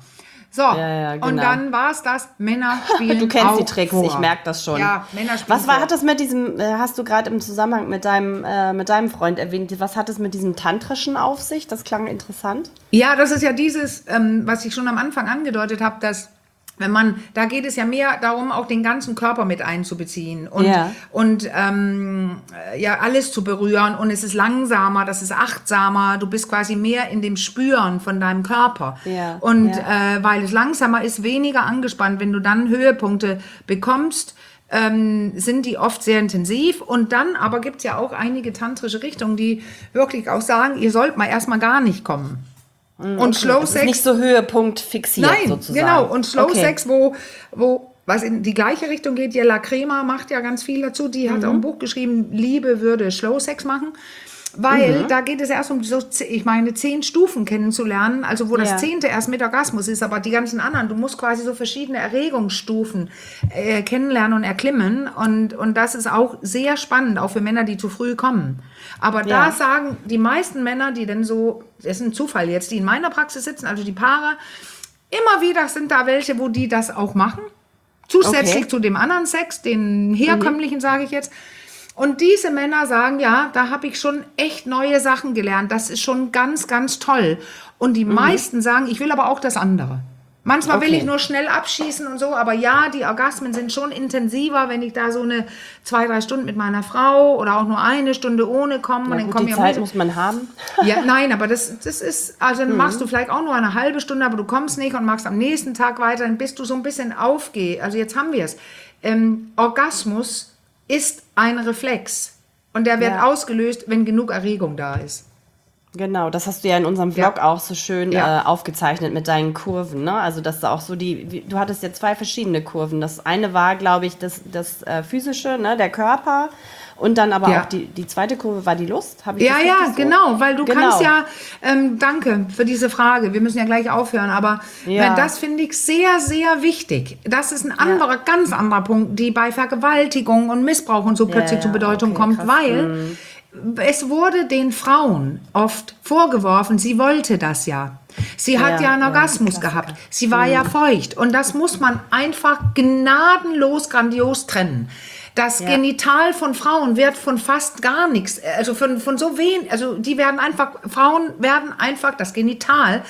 So, ja, genau. Und dann war es das, Männer spielen Du kennst auch die Tricks, vor. ich merke das schon. Ja, Männer spielen Was war, vor. hat das mit diesem, äh, hast du gerade im Zusammenhang mit deinem, äh, mit deinem Freund erwähnt, was hat es mit diesem Tantrischen auf sich? Das klang interessant. Ja, das ist ja dieses, ähm, was ich schon am Anfang angedeutet habe, dass wenn man, da geht es ja mehr darum, auch den ganzen Körper mit einzubeziehen und, Ja. und ähm, ja, alles zu berühren und es ist langsamer, das ist achtsamer, du bist quasi mehr in dem Spüren von deinem Körper. Ja, Und ja. Äh, weil es langsamer ist, weniger angespannt, wenn du dann Höhepunkte bekommst, ähm, sind die oft sehr intensiv und dann aber gibt es ja auch einige tantrische Richtungen, die wirklich auch sagen, ihr sollt mal erstmal gar nicht kommen. Und Slow Es ist Sex nicht so Höhepunkt fixiert Nein, sozusagen. genau. Und Slow Okay. Sex, wo, wo was in die gleiche Richtung geht, Jella Crema macht ja ganz viel dazu. Die hat auch ein Buch geschrieben, Liebe würde Slow Sex machen. Weil da geht es erst um so, ich meine, zehn Stufen kennenzulernen, also wo Ja. das zehnte erst mit Orgasmus ist, aber die ganzen anderen, du musst quasi so verschiedene Erregungsstufen äh, kennenlernen und erklimmen und, und das ist auch sehr spannend, auch für Männer, die zu früh kommen. Aber da Ja. sagen die meisten Männer, die denn so, das ist ein Zufall jetzt, die in meiner Praxis sitzen, also die Paare, immer wieder sind da welche, wo die das auch machen, zusätzlich Okay. zu dem anderen Sex, den herkömmlichen, sage ich jetzt. Und diese Männer sagen, ja, da habe ich schon echt neue Sachen gelernt. Das ist schon ganz, ganz toll. Und die meisten sagen, ich will aber auch das andere. Manchmal will Okay. ich nur schnell abschießen und so, aber ja, die Orgasmen sind schon intensiver, wenn ich da so eine zwei, drei Stunden mit meiner Frau oder auch nur eine Stunde ohne komme. Na und dann gut, kommen die ja Zeit müde- muss man haben. ja, nein, aber das, das ist, also Mhm. dann machst du vielleicht auch nur eine halbe Stunde, aber du kommst nicht und machst am nächsten Tag weiter, dann bist du so ein bisschen aufgeh. Also jetzt haben wir es. Ähm, Orgasmus ist ein Reflex und der wird Ja. ausgelöst, wenn genug Erregung da ist. Genau, das hast du ja in unserem Vlog Ja. auch so schön Ja. äh, aufgezeichnet mit deinen Kurven, ne? Also dass da auch so die, wie, du hattest ja zwei verschiedene Kurven. Das eine war, glaube ich, das, das äh, physische, ne, der Körper, und dann aber Ja. auch die, die zweite Kurve war die Lust. Habe ich Ja, das ja, richtig so? genau, weil du Genau. kannst ja, ähm, danke für diese Frage, wir müssen ja gleich aufhören, aber Ja. wenn, das finde ich sehr, sehr wichtig. Das ist ein anderer, ganz anderer Punkt, die bei Vergewaltigung und Missbrauch und so plötzlich ja, zur Bedeutung okay, kommt, krass. weil es wurde den Frauen oft vorgeworfen, sie wollte das ja. Sie hat Ja, ja einen ja, Orgasmus Klassiker. gehabt. Sie war ja feucht. Und das muss man einfach gnadenlos, grandios trennen. Das Ja. Genital von Frauen wird von fast gar nichts, also von, von so wenig, also die werden einfach, Frauen werden einfach, das Genital,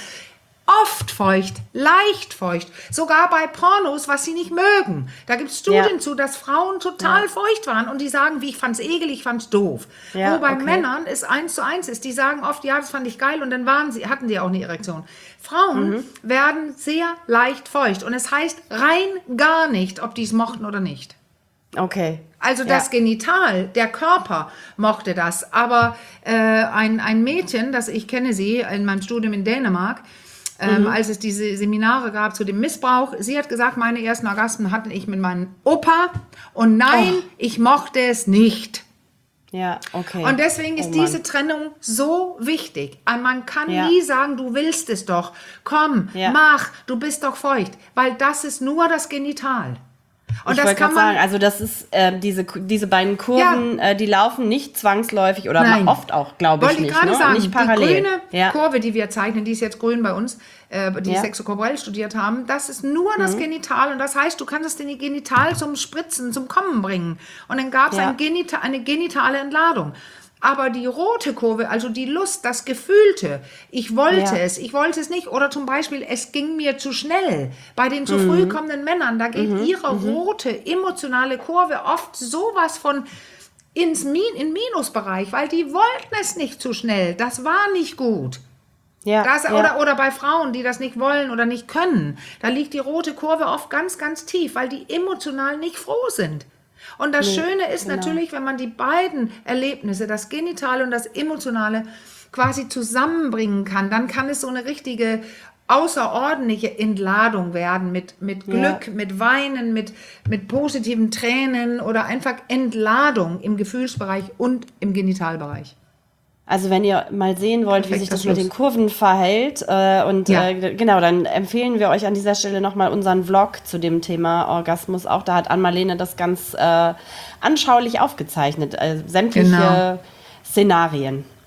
oft feucht, leicht feucht, sogar bei Pornos, was sie nicht mögen. Da gibt es Studien Ja. zu, dass Frauen total feucht waren und die sagen, wie ich fand's ekelig, ich fand's doof. Ja, Wo bei okay. Männern es eins zu eins ist, die sagen oft, ja, das fand ich geil und dann waren sie, hatten die auch eine Erektion. Frauen Mhm. werden sehr leicht feucht und es heißt rein gar nicht, ob die es mochten oder nicht. Okay. Also Ja. das Genital, der Körper mochte das. Aber äh, ein, ein Mädchen, das ich kenne sie in meinem Studium in Dänemark, ähm, als es diese Seminare gab zu dem Missbrauch, sie hat gesagt, meine ersten Orgasmen hatte ich mit meinem Opa und nein, Oh. ich mochte es nicht. Ja, okay. Und deswegen ist Oh Mann. diese Trennung so wichtig. Ein- Man kann Ja. nie sagen, du willst es doch. Komm, Ja. mach, du bist doch feucht. Weil das ist nur das Genital. Und Ich das wollte kann gerade man... sagen, also das ist ähm, diese, diese beiden Kurven, äh, die laufen nicht zwangsläufig oder Nein. mal oft auch, glaube ich, Wollte ich nicht. gerade Ne? sagen, Nicht parallel. die grüne ja. Kurve, die wir zeichnen, die ist jetzt grün bei uns, äh, die Ja. sexokorporell studiert haben, das ist nur das Mhm. Genital und das heißt, du kannst es den Genital zum Spritzen, zum Kommen bringen. Und dann gab es Ja. ein Genita- eine genitale Entladung. Aber die rote Kurve, also die Lust, das Gefühlte, ich wollte Ja. es, ich wollte es nicht, oder zum Beispiel, es ging mir zu schnell. Bei den zu früh kommenden Männern, da geht ihre rote emotionale Kurve oft sowas von ins Min in Minusbereich, weil die wollten es nicht zu schnell. Das war nicht gut. Ja. Das, ja. oder, oder bei Frauen, die das nicht wollen oder nicht können, da liegt die rote Kurve oft ganz, ganz tief, weil die emotional nicht froh sind. Und das Schöne ist genau. natürlich, wenn man die beiden Erlebnisse, das Genitale und das Emotionale, quasi zusammenbringen kann, dann kann es so eine richtige außerordentliche Entladung werden mit, mit Glück, Ja. mit Weinen, mit, mit positiven Tränen oder einfach Entladung im Gefühlsbereich und im Genitalbereich. Also wenn ihr mal sehen wollt, wie Perfekter sich das Schluss. mit den Kurven verhält, äh, und Ja. äh, genau, dann empfehlen wir euch an dieser Stelle nochmal unseren Vlog zu dem Thema Orgasmus. Auch da hat Ann-Marlene das ganz äh, anschaulich aufgezeichnet, äh, sämtliche Genau. Szenarien.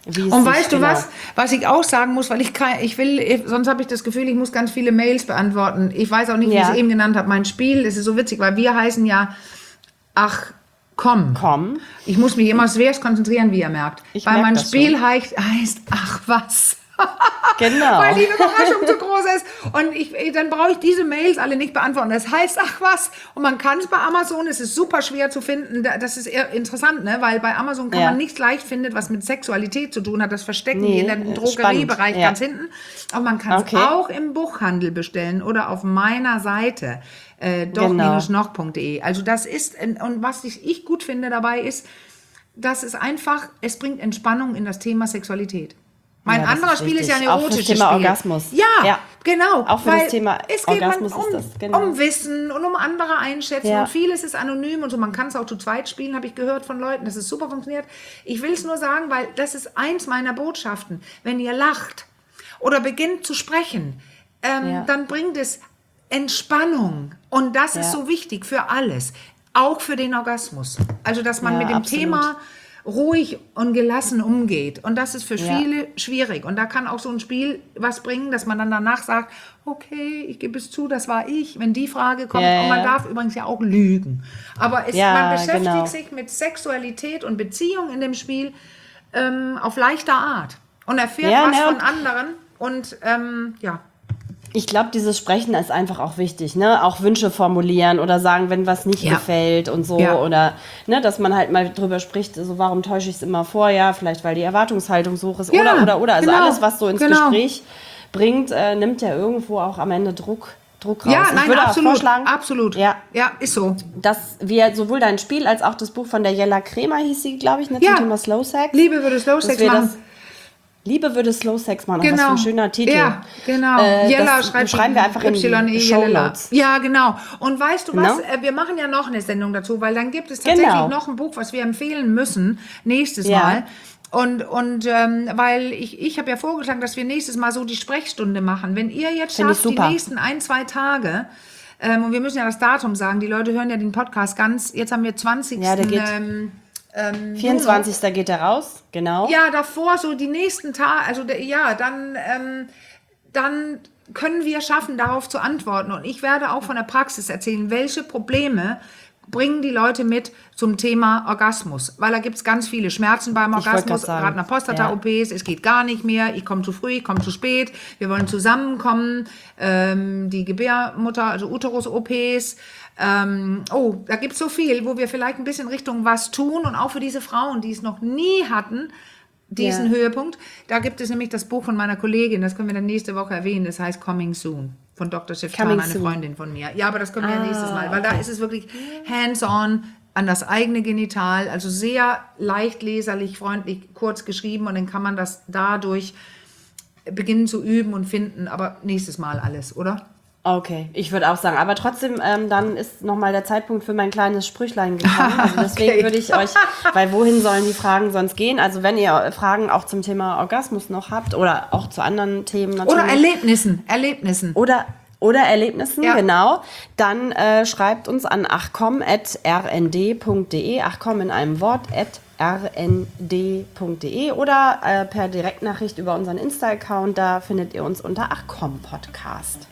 Wie es Und sich- weißt du genau. was, was ich auch sagen muss, weil ich kann, ich will, sonst habe ich das Gefühl, ich muss ganz viele Mails beantworten. Ich weiß auch nicht, wie Ja. ich es eben genannt habe. Mein Spiel, es ist so witzig, weil wir heißen ja, ach, komm. Komm. Ich muss mich immer schwerst konzentrieren, wie ihr merkt. Ich weil merk mein das Spiel schon. heißt, heißt, ach was. Genau. Weil die Überraschung zu groß ist. Und ich, dann brauche ich diese Mails alle nicht beantworten. Das heißt, ach was. Und man kann es bei Amazon, es ist super schwer zu finden. Da- Das ist eher interessant, ne? Weil bei Amazon kann Ja. man nichts leicht finden, was mit Sexualität zu tun hat. Das verstecken Nee, die in dem äh, Drogeriebereich spannend, ja. ganz hinten. Aber man kann es Okay. auch im Buchhandel bestellen oder auf meiner Seite. Äh, Genau. doch noch punkt de. Also das ist, und was ich, ich gut finde dabei ist, dass es einfach, es bringt Entspannung in das Thema Sexualität. Mein Ja, das anderer ist Spiel ist ja ein wichtig. Auch fürs erotisches Thema Spiel. Orgasmus. Ja, Ja. genau. Auch für weil das Thema es geht Orgasmus man um, ist das, genau. um Wissen und um andere einschätzen. Ja. Und vieles ist anonym und so. Man kann es auch zu zweit spielen, habe ich gehört von Leuten. Das ist super funktioniert. Ich will es nur sagen, weil das ist eins meiner Botschaften. Wenn ihr lacht oder beginnt zu sprechen, ähm, Ja. dann bringt es Entspannung. Und das ist Ja. so wichtig für alles. Auch für den Orgasmus. Also, dass man Ja, mit dem absolut. Thema ruhig und gelassen umgeht. Und das ist für Ja. viele schwierig. Und da kann auch so ein Spiel was bringen, dass man dann danach sagt, okay, ich gebe es zu, das war ich, wenn die Frage kommt. Ja, Und man ja. darf übrigens ja auch lügen. Aber es, Ja, man beschäftigt genau. sich mit Sexualität und Beziehung in dem Spiel ähm, auf leichter Art. Und erfährt Ja, was ne, von und- anderen. Und ähm, ja. Ich glaube, dieses Sprechen ist einfach auch wichtig, ne? Auch Wünsche formulieren oder sagen, wenn was nicht Ja. gefällt und so. Ja. Oder, ne, dass man halt mal drüber spricht, so warum täusche ich es immer vor? Ja, vielleicht weil die Erwartungshaltung so hoch ist. Ja, oder, oder, oder. Also genau, alles, was so ins genau. Gespräch bringt, äh, nimmt ja irgendwo auch am Ende Druck, Druck raus. Ja, ich nein, würde absolut. auch vorschlagen, Absolut. Ja. ja, ist so. dass wir sowohl dein Spiel als auch das Buch von der Jella Kremer, hieß sie, glaube ich, ne, Ja. zum Thema Slow Sex. Liebe würde Slow dass Sex wir machen. das Liebe würde Slow Sex machen. Oh, was für Genau. ein schöner Titel. Ja, genau. Äh, Jella das schreibt schreiben wir einfach in Y E die Jella. Shownotes. Ja, genau. Und weißt du was? Genau. Äh, Wir machen ja noch eine Sendung dazu, weil dann gibt es tatsächlich Genau. noch ein Buch, was wir empfehlen müssen nächstes Ja. Mal. Und, und ähm, weil ich, ich habe ja vorgeschlagen, dass wir nächstes Mal so die Sprechstunde machen. Wenn ihr jetzt Finde ich schafft, die super. nächsten ein, zwei Tage, ähm, und wir müssen ja das Datum sagen, die Leute hören ja den Podcast ganz, jetzt haben wir zwanzigsten Ja, der geht- Ähm, ähm, vierundzwanzigster geht er raus, genau. ja, davor, so die nächsten Tage, also der, ja, dann, ähm, dann können wir schaffen, darauf zu antworten. Und ich werde auch von der Praxis erzählen, welche Probleme bringen die Leute mit zum Thema Orgasmus. Weil da gibt es ganz viele Schmerzen beim Ich wollte Orgasmus, grad sagen, gerade nach Prostata-O Ps, es geht gar nicht mehr, ich komme zu früh, ich komme zu spät, wir wollen zusammenkommen, ähm, die Gebärmutter, also Uterus-O Ps, ähm, oh, da gibt es so viel, wo wir vielleicht ein bisschen Richtung was tun und auch für diese Frauen, die es noch nie hatten, diesen Ja. Höhepunkt. Da gibt es nämlich das Buch von meiner Kollegin, das können wir dann nächste Woche erwähnen, das heißt Coming Soon, von Doktor Schifftan, Coming eine Soon. Freundin von mir. Ja, aber das können wir ja Ah, nächstes Mal, weil da okay. ist es wirklich hands-on an das eigene Genital, also sehr leicht leserlich, freundlich, kurz geschrieben und dann kann man das dadurch beginnen zu üben und finden, aber nächstes Mal alles, oder? Okay, ich würde auch sagen. Aber trotzdem, ähm, dann ist nochmal der Zeitpunkt für mein kleines Sprüchlein gekommen. Also deswegen Okay. würde ich euch, weil wohin sollen die Fragen sonst gehen? Also wenn ihr Fragen auch zum Thema Orgasmus noch habt oder auch zu anderen Themen natürlich. Oder Erlebnissen, Erlebnissen. Oder, oder Erlebnissen, Ja. genau. Dann äh, schreibt uns an achcom at r n d punkt d e, achcom in einem Wort, at r n d punkt d e oder äh, per Direktnachricht über unseren Insta-Account. Da findet ihr uns unter achcom Podcast.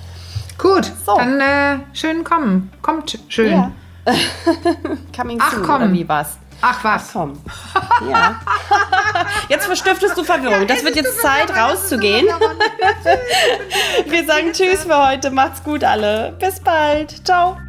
Gut, So. dann äh, schön kommen. Kommt schön. Ja. Coming Ach, soon, komm. oder wie was? Ach was. Komm. Ja. Jetzt verstiftest du Verwirrung. Das wird jetzt Zeit, rauszugehen. Wir sagen Tschüss für heute. Macht's gut alle. Bis bald. Ciao.